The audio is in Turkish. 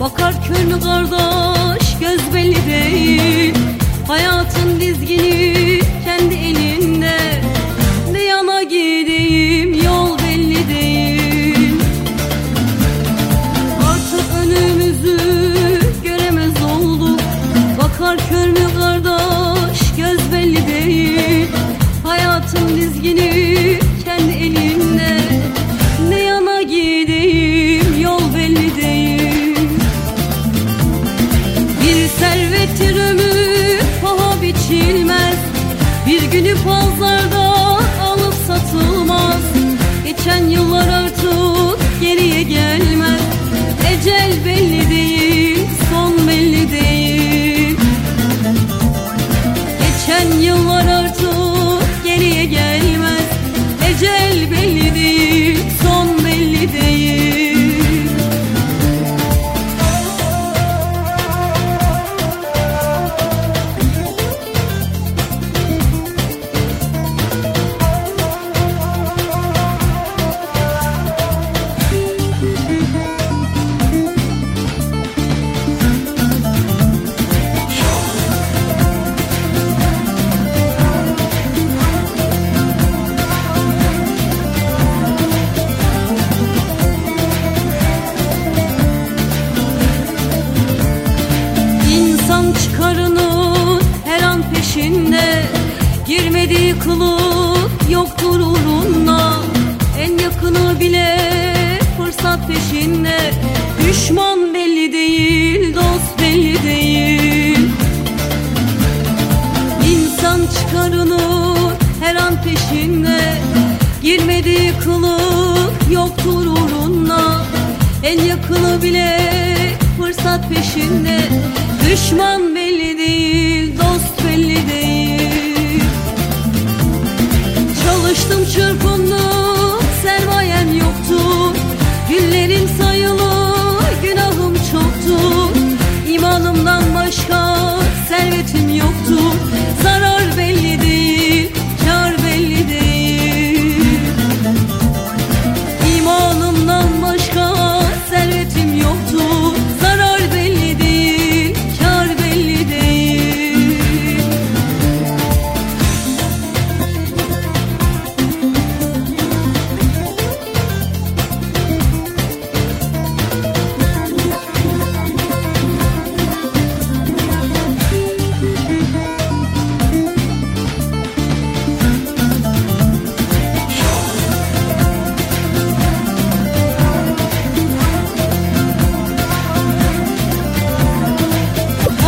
Bakar kör mü kardeş, göz belli değil. Hayatın dizgini kendi elinde. Ne yana gideyim, yol belli değil. Artık önümüzü göremez olduk. Bakar kör mü kardeş, göz belli değil. Hayatın dizgini kendi elinde. Ne yana gideyim, yol belli değil. Bir servettir ömür, paha biçilmez. Bir günü pazarda alıp satılmaz. Geçen yıllar artık geriye gelmez. Ecel belli değil, son belli değil. Geçen yıllar artık geriye gelmez. Ecel belli değil, son belli değil. Çıkarının her an peşinde. Girmediği kılık yoktur uğruna. En yakını bile fırsat peşinde. Düşman belli değil, dost belli değil. İnsan çıkarının her an peşinde. Girmediği kılık yoktur uğruna. En yakını bile fırsat peşinde. Düşman belli değil, dost belli değil. Çalıştım çırpındım